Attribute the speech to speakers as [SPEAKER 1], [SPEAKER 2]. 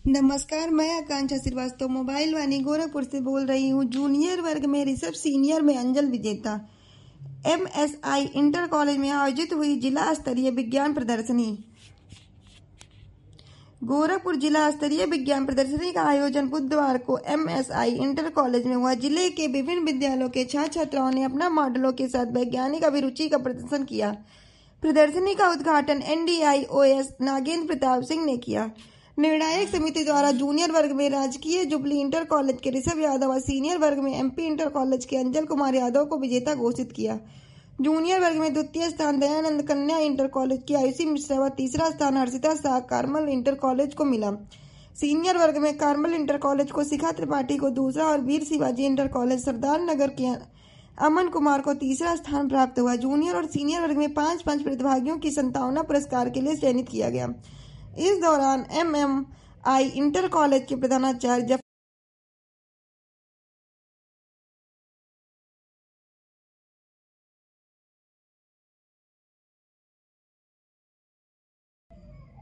[SPEAKER 1] नमस्कार, मैं आकांक्षा श्रीवास्तव मोबाइल वाणी गोरखपुर से बोल रही हूँ। जूनियर वर्ग में ऋषभ, सीनियर में अंजल विजेता। एमएसआई इंटर कॉलेज में आयोजित हुई जिला स्तरीय विज्ञान प्रदर्शनी। गोरखपुर जिला स्तरीय विज्ञान प्रदर्शनी का आयोजन बुधवार को एमएसआई इंटर कॉलेज में हुआ। जिले के विभिन्न विद्यालयों के छात्र छात्राओं ने अपना मॉडलों के साथ वैज्ञानिक अभिरुचि का प्रदर्शन किया। प्रदर्शनी का उद्घाटन एनडीआईओएस नागेंद्र प्रताप सिंह ने किया। निर्णायक समिति द्वारा जूनियर वर्ग में राजकीय जुबली इंटर कॉलेज के ऋषभ यादव और सीनियर वर्ग में एमपी इंटर कॉलेज के अंजल कुमार यादव को विजेता घोषित किया। जूनियर वर्ग में द्वितीय स्थान दयानंद कन्या इंटर कॉलेज की आयुषी मिश्रा व तीसरा स्थान Harshita Shah Carmel inter college को मिला। सीनियर वर्ग में कार्मल इंटर कॉलेज को शिखा त्रिपाठी को दूसरा और वीर शिवाजी इंटर कॉलेज सरदार नगर के अमन कुमार को तीसरा स्थान प्राप्त हुआ। जूनियर और सीनियर वर्ग में 5-5 प्रतिभागियों की 57 पुरस्कार के लिए चयनित किया गया। इस दौरान एमएमआई इंटर कॉलेज के प्रधानाचार्य